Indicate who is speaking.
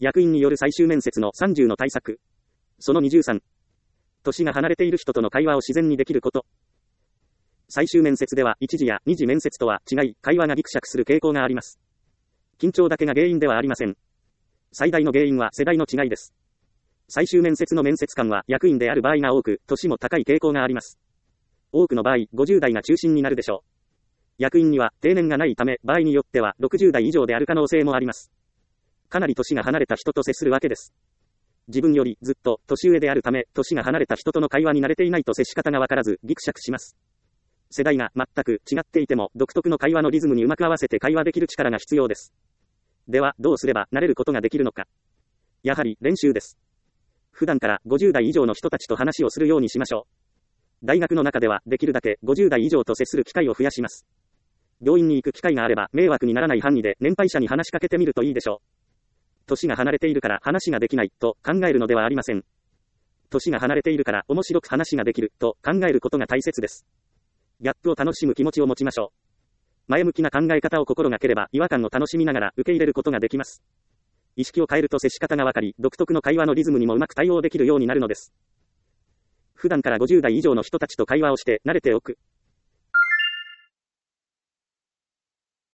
Speaker 1: 役員による最終面接の30の対策。その23。年が離れている人との会話を自然にできること。最終面接では一次や二次面接とは違い、会話がギクシャクする傾向があります。緊張だけが原因ではありません。最大の原因は世代の違いです。最終面接の面接官は役員である場合が多く、年も高い傾向があります。多くの場合、50代が中心になるでしょう。役員には定年がないため、場合によっては60代以上である可能性もあります。かなり年が離れた人と接するわけです。自分よりずっと年上であるため、年が離れた人との会話に慣れていないと接し方がわからず、ギクシャクします。世代が全く違っていても、独特の会話のリズムにうまく合わせて会話できる力が必要です。では、どうすれば慣れることができるのか。やはり練習です。普段から50代以上の人たちと話をするようにしましょう。大学の中ではできるだけ50代以上と接する機会を増やします。病院に行く機会があれば迷惑にならない範囲で年配者に話しかけてみるといいでしょう。年が離れているから話ができないと考えるのではありません。年が離れているから面白く話ができると考えることが大切です。ギャップを楽しむ気持ちを持ちましょう。前向きな考え方を心がければ違和感を楽しみながら受け入れることができます。意識を変えると接し方がわかり、独特の会話のリズムにもうまく対応できるようになるのです。普段から50代以上の人たちと会話をして慣れておく。